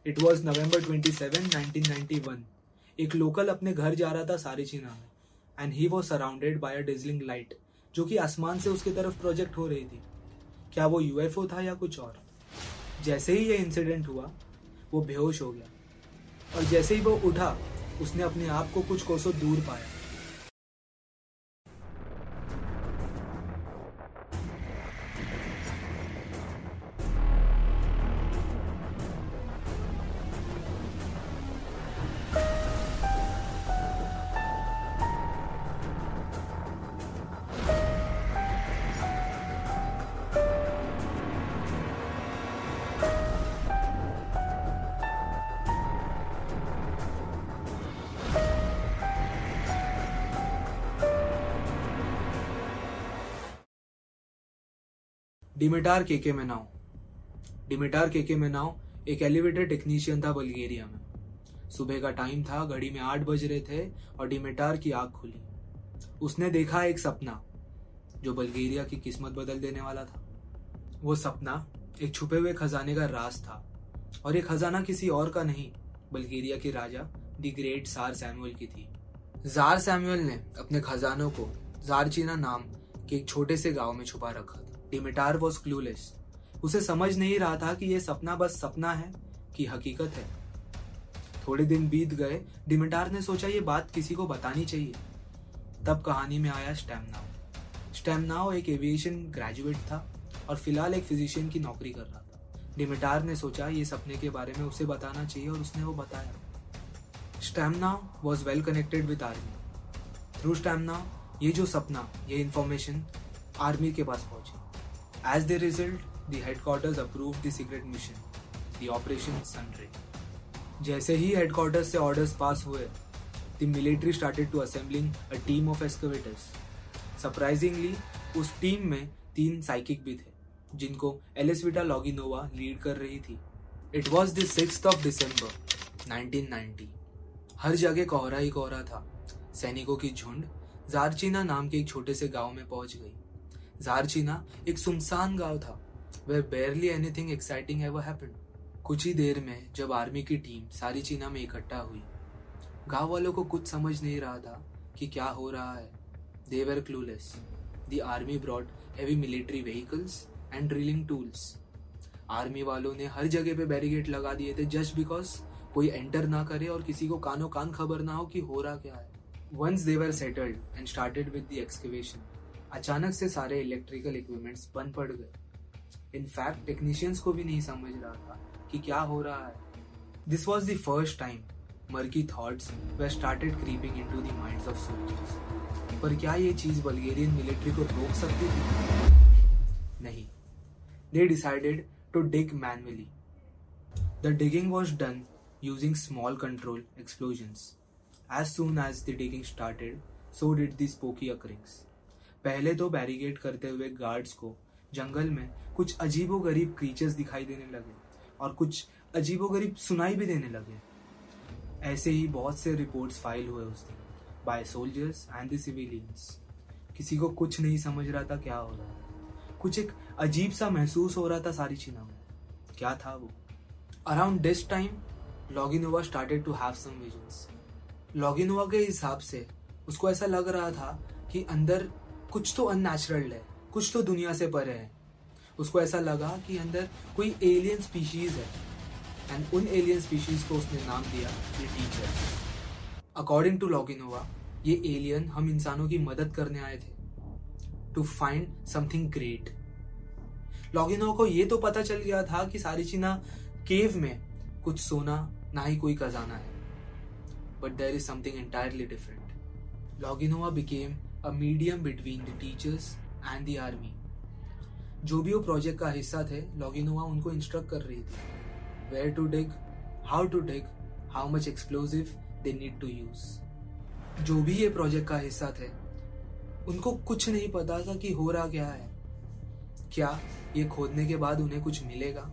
It was November 27, 1991। एक local अपने घर जा रहा था सारीचीना में, and he was surrounded by a dazzling light जो कि आसमान से उसकी तरफ प्रोजेक्ट हो रही थी। क्या वो यूएफओ था या कुछ और? जैसे ही ये इंसिडेंट हुआ वो बेहोश हो गया, और जैसे ही वो उठा उसने अपने आप को कुछ कोसों दूर पाया। डिमिटार केके मेनाउ। डिमिटार केके मेनाउ एक एलिवेटर टेक्नीशियन था बल्गेरिया में। सुबह का टाइम था, घड़ी में 8 बज रहे थे और डिमिटार की आंख खुली। उसने देखा एक सपना जो बल्गेरिया की किस्मत बदल देने वाला था। वो सपना एक छुपे हुए खजाने का राज था, और ये खजाना किसी और का नहीं, बल्गेरिया के राजा द ग्रेट जार सैमुअल की थी। जार सैमुअल ने अपने खजानों को जारचीना नाम के एक छोटे से गांव में छुपा रखा था। Dimitar was clueless. उसे समझ नहीं रहा था कि यह सपना बस सपना है कि हकीकत है। थोड़े दिन बीत गए। डिमिटार ने सोचा ये बात किसी को बतानी चाहिए। तब कहानी में आया स्टैमनाउ। स्टैमनाउ एक एविएशन ग्रेजुएट था और फिलहाल एक फिजिशियन की नौकरी कर रहा था। डिमिटार ने सोचा ये सपने के बारे में उसे बताना चाहिए, और उसने वो बताया। Stamenov was well connected with army. Through Stamenov ये जो सपना, ये इंफॉर्मेशन आर्मी के पास पहुंची। As the result, the headquarters approved the secret mission, the Operation Sunray. जैसे ही headquarters से orders पास हुए, the military started to assembling a team of excavators. Surprisingly, उस टीम में 3 साइकिक भी थे, जिनको एलिसविटा लॉगिनोवा लीड कर रही थी। It was the 6th of December, 1990. हर जगह कोहरा ही कोहरा था। सैनिकों की झुंड जारचीना नाम के एक छोटे से गांव में पहुंच गई। जारचीना एक सुनसान गांव था, where barely anything exciting ever happened. कुछ ही देर में जब आर्मी की टीम सारीचीना में इकट्ठा हुई, गांव वालों को कुछ समझ नहीं रहा था कि क्या हो रहा है। They were clueless. The army brought heavy military vehicles and drilling tools. Army वालों ने हर जगह पे बैरिकेड लगा दिए थे just because कोई एंटर ना करे और किसी को कानो कान खबर ना हो कि हो रहा क्या है। Once they were settled and started with the excavation, अचानक से सारे इलेक्ट्रिकल इक्विपमेंट्स बंद पड़ गए। इनफैक्ट टेक्नीशियंस को भी नहीं समझ रहा था कि क्या हो रहा है। This was the first time murky thoughts were started creeping into the minds of soldiers. पर क्या ये चीज बल्गेरियन मिलिट्री को रोक सकती थी? नहीं। They decided to dig manually. The digging was done using small control explosions. As soon as the digging started, so did the spooky occurrings. पहले तो बैरिकेड करते हुए गार्ड्स को जंगल में कुछ अजीबोगरीब क्रीचर्स दिखाई देने लगे, और कुछ अजीबोगरीब सुनाई भी देने लगे। ऐसे ही बहुत से रिपोर्ट्स फाइल हुए उस दिन by soldiers and the civilians. किसी को कुछ नहीं समझ रहा था क्या हो रहा है। कुछ एक अजीब सा महसूस हो रहा था सारीचीना में। क्या था वो? Around this time Loginova started to have some visions. Loginova के हिसाब से उसको ऐसा लग रहा था कि अंदर कुछ तो अननेचुरल है, कुछ तो दुनिया से परे है। उसको ऐसा लगा कि अंदर कोई एलियन स्पीशीज है, एंड उन एलियन स्पीशीज को उसने नाम दिया ये टीचर्स। अकॉर्डिंग टू लॉगिनोवा ये एलियन हम इंसानों की मदद करने आए थे, to find something great. Loginova को ये तो पता चल गया था कि सारीचीना केव में कुछ सोना ना ही कोई खजाना है, but there is something entirely different. Loginova became a medium between the teachers and the army. जो भी वो प्रोजेक्ट का हिस्सा थे, लॉगिनोवा उनको इंस्ट्रक्ट कर रही थी where to dig, how to dig, how much explosive they need to use. जो भी ये प्रोजेक्ट का हिस्सा थे, उनको कुछ नहीं पता था कि हो रहा क्या है। क्या ये खोदने के बाद उन्हें कुछ मिलेगा?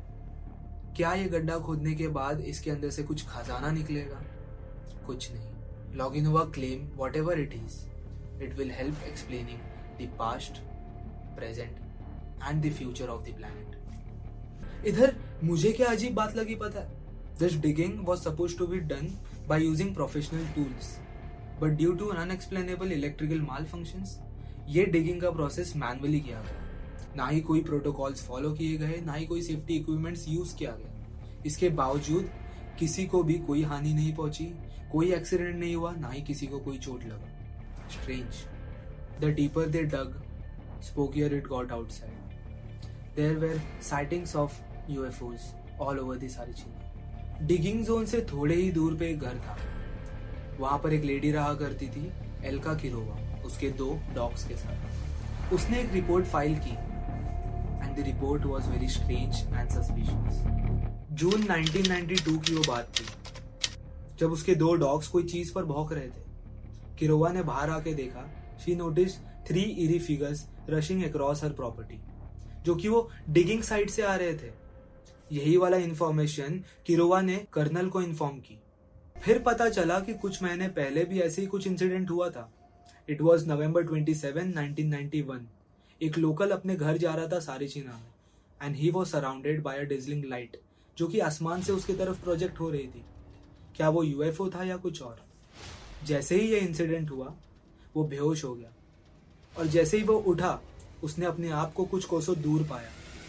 क्या ये गड्ढा खोदने के बाद इसके अंदर से कुछ खजाना निकलेगा? कुछ नहीं। Loginova claim whatever it is, it will help explaining the past, present and the future of the planet. इधर मुझे क्या अजीब बात लगी पता है? This digging was supposed to be done by using professional tools, but due to unexplainable electrical malfunctions, ये digging का process manually किया गया। ना ही कोई protocols follow किए गए, ना ही कोई safety equipments use किया गया। इसके बावजूद किसी को भी कोई हानि नहीं पहुंची, कोई एक्सीडेंट नहीं हुआ, ना ही किसी को कोई चोट लगा। Strange. The deeper they dug, spookier it got outside. There were sightings of UFOs all over the Sarichina. Digging zone से थोड़े ही दूर पे एक घर था। वहां पर एक लेडी रहा करती थी, एल्का किरोवा, उसके 2 डॉग्स के साथ। उसने एक रिपोर्ट फाइल की and the report was very strange and suspicious. June 1992 की वो बात थी, जब उसके 2 डॉग्स कोई चीज पर भौंक रहे थे। किरोवा ने बाहर आके देखा। She notice 3 eerie figures rushing across her property, जो कि वो डिगिंग साइट से आ रहे थे। यही वाला इंफॉर्मेशन किरोवा ने कर्नल को इन्फॉर्म की। फिर पता चला कि कुछ महीने पहले भी ऐसे ही कुछ इंसिडेंट हुआ था। It was November 27, 1991। एक लोकल अपने घर जा रहा था सारीचीना में and he was surrounded by a dazzling light, जो कि आसमान से उसकी तरफ प्रोजेक्ट हो रही थी। क्या वो यूएफओ था या कुछ और? जैसे ही ये इंसिडेंट हुआ, वो बेहोश हो गया और जैसे ही वो उठा, उसने अपने आप को कुछ कोसों दूर पाया।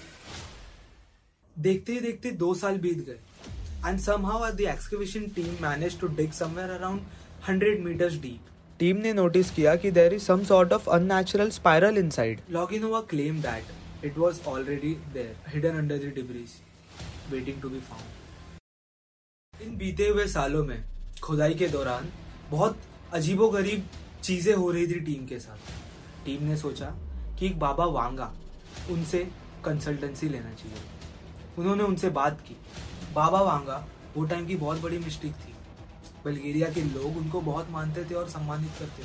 देखते ही देखते 2 साल बीत गए and somehow the excavation team managed to dig somewhere around 100 meters deep. Team ने नोटिस किया कि there is some sort of unnatural spiral inside. Loginova claimed that it was already there, hidden under the debris, waiting to be found. इन बीते हुए सालों में खुदाई के दौरान बहुत अजीबोगरीब चीजें हो रही थी टीम के साथ। टीम ने सोचा कि एक बाबा वांगा, उनसे कंसल्टेंसी लेना चाहिए। उन्होंने उनसे बात की। बाबा वांगा वो टाइम की बहुत बड़ी मिस्टेक थी। बल्गेरिया के लोग उनको बहुत मानते थे और सम्मानित करते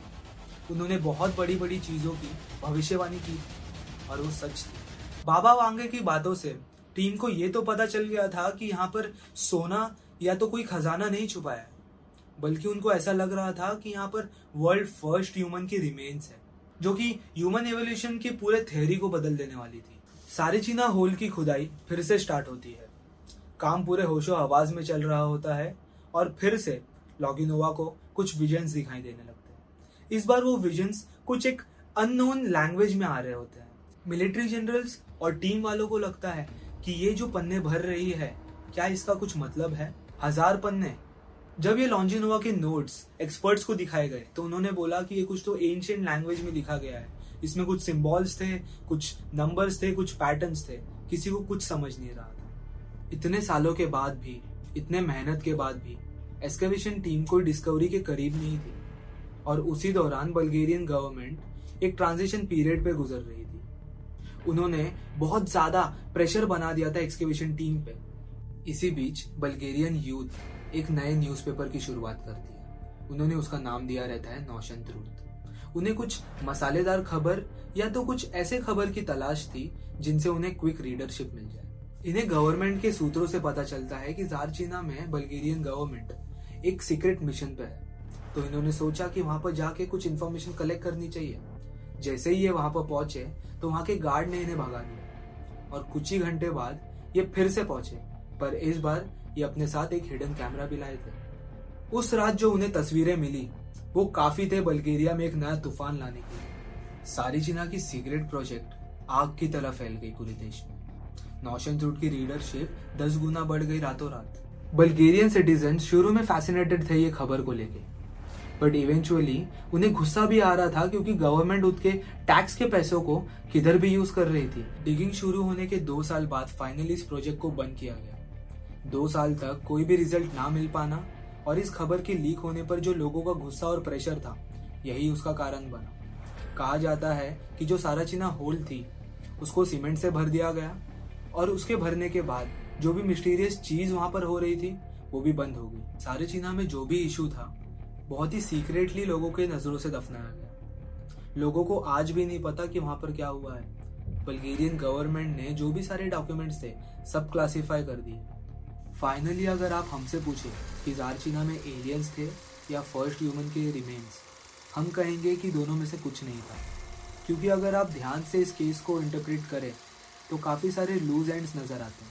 थे। उन्होंने बहुत बड़ी बड़ी चीजों की भविष्यवाणी की और वो सच थी। बाबा वांगे की बातों से टीम को ये तो पता चल गया था कि यहाँ पर सोना या तो कोई खजाना नहीं छुपा है, बल्कि उनको ऐसा लग रहा था कि यहाँ पर वर्ल्ड फर्स्ट ह्यूमन की रिमेन्स है, जो कि ह्यूमन एवोल्यूशन की पूरे थ्योरी को बदल देने वाली थी। सारीचीना होल की खुदाई फिर से स्टार्ट होती है। काम पूरे होशो हवास में चल रहा होता है और फिर से लॉगिनोवा को कुछ विजन्स दिखाई देने लगते हैं। इस बार वो विजन्स कुछ एक अननोन लैंग्वेज में आ रहे होते हैं। मिलिट्री जनरल्स और टीम वालों को लगता है कि ये जो पन्ने भर रही है, क्या इसका कुछ मतलब है? 1000 पन्ने। जब ये लॉन्जिनोवा के नोट्स एक्सपर्ट्स को दिखाए गए तो उन्होंने बोला कि ये कुछ तो एंशिएंट लैंग्वेज में लिखा गया है। इसमें कुछ सिंबल्स थे, कुछ नंबर्स थे, कुछ पैटर्न्स थे। किसी को कुछ समझ नहीं रहा था। इतने सालों के बाद भी, इतने मेहनत के बाद भी एक्सकवेशन टीम कोई डिस्कवरी के करीब नहीं थी और उसी दौरान बल्गेरियन गवर्नमेंट एक ट्रांजिशन पीरियड पे गुजर रही थी। उन्होंने बहुत ज्यादा प्रेशर बना दिया था एक्सकवेशन टीम पे। इसी बीच बल्गेरियन यूथ एक नए न्यूज़पेपर की शुरुआत करती है। उन्होंने उसका नाम दिया रहता है नौशन ट्रूथ। उन्हें कुछ मसालेदार खबर या तो कुछ ऐसे खबर की तलाश थी जिनसे उन्हें क्विक रीडरशिप मिल जाए। इन्हें गवर्नमेंट के सूत्रों से पता चलता है कि सारीचीना में बल्गेरियन गवर्नमेंट एक सीक्रेट मिशन पे है, तो इन्होंने सोचा कि वहां पर जाके कुछ इन्फॉर्मेशन कलेक्ट करनी चाहिए। जैसे ही ये वहां पर पहुंचे तो वहां के गार्ड ने इन्हें भगा दिया और कुछ ही घंटे बाद ये फिर से पहुंचे, पर इस बार ये अपने साथ एक हिडन कैमरा भी लाए थे। उस रात जो उन्हें तस्वीरें मिली वो काफी थे बल्गेरिया में एक नया तूफान लाने के लिए। सारीचीना की सीक्रेट प्रोजेक्ट आग की तरह फैल गई पूरे देश में। नौशन ट्रूथ की रीडरशिप 10 गुना बढ़ गई रातों रात। बल्गेरियन सिटीजन शुरू में फैसिनेटेड थे ये खबर को लेके, बट इवेंचुअली उन्हें गुस्सा भी आ रहा था क्योंकि गवर्नमेंट उसके टैक्स के पैसों को किधर भी यूज कर रही थी। डिगिंग शुरू होने के 2 साल बाद फाइनली इस प्रोजेक्ट को बंद किया गया। 2 साल तक कोई भी रिजल्ट ना मिल पाना और इस खबर के लीक होने पर जो लोगों का गुस्सा और प्रेशर था, यही उसका कारण बना। कहा जाता है कि जो सारीचीना होल थी उसको सीमेंट से भर दिया गया और उसके भरने के बाद जो भी मिस्टीरियस चीज वहां पर हो रही थी वो भी बंद हो गई। सारीचीना में जो भी इशू था बहुत ही सीक्रेटली लोगों के नजरों से दफनाया गया। लोगों को आज भी नहीं पता कि वहां पर क्या हुआ है। बल्गेरियन गवर्नमेंट ने जो भी सारे डॉक्यूमेंट्स थे सब क्लासिफाई कर दिए। फाइनली अगर आप हमसे पूछे कि सारीचीना में एलियंस थे या फर्स्ट ह्यूमन के रिमेन्स, हम कहेंगे कि दोनों में से कुछ नहीं था, क्योंकि अगर आप ध्यान से इस केस को इंटरप्रेट करें तो काफ़ी सारे लूज एंड्स नज़र आते हैं।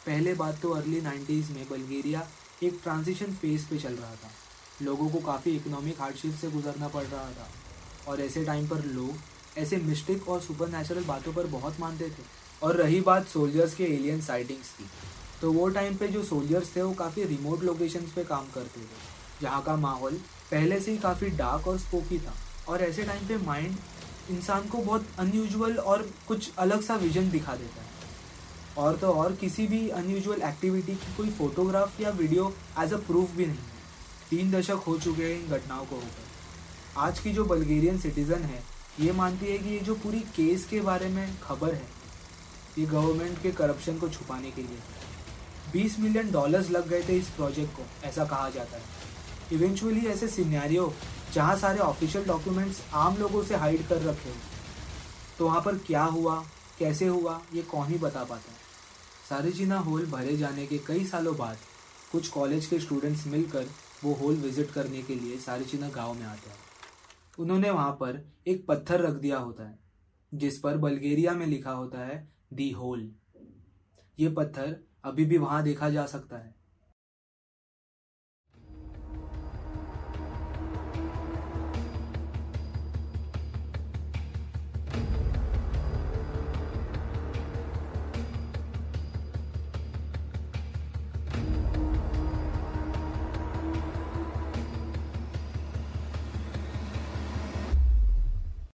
पहले बात तो अर्ली 90s में बल्गेरिया एक ट्रांजिशन फेज पे चल रहा था। लोगों को काफ़ी इकोनॉमिक हार्डशिप से गुजरना पड़ रहा था और ऐसे टाइम पर लोग ऐसे मिस्टिक और सुपर बातों पर बहुत मानते थे। और रही बात सोल्जर्स के एलियन साइटिंग्स की, तो वो टाइम पे जो सोल्जर्स थे वो काफ़ी रिमोट लोकेशंस पे काम करते थे, जहाँ का माहौल पहले से ही काफ़ी डार्क और स्पोकी था। और ऐसे टाइम पे माइंड इंसान को बहुत अनयूजुअल और कुछ अलग सा विजन दिखा देता है। और तो और किसी भी अनयूजुअल एक्टिविटी की कोई फोटोग्राफ या वीडियो एज अ प्रूफ भी नहीं है। 3 दशक हो चुके हैं इन घटनाओं को होकर। आज की जो बल्गेरियन सिटीजन है ये मानती है कि ये जो पूरी केस के बारे में खबर है ये गवर्नमेंट के करप्शन को छुपाने के लिए। $20 मिलियन लग गए थे इस प्रोजेक्ट को, ऐसा कहा जाता है। इवेंचुअली ऐसे सिनेरियो जहाँ सारे ऑफिशियल डॉक्यूमेंट्स आम लोगों से हाइड कर रखे हो, तो वहाँ पर क्या हुआ, कैसे हुआ, ये कौन ही बता पाता है। सारेजिना होल भरे जाने के कई सालों बाद कुछ कॉलेज के स्टूडेंट्स मिलकर वो होल विजिट करने के लिए सारेजिना गांव में आते हैं। उन्होंने वहाँ पर एक पत्थर रख दिया होता है जिस पर बल्गेरिया में लिखा होता है दी होल। ये पत्थर अभी भी वहाँ देखा जा सकता है।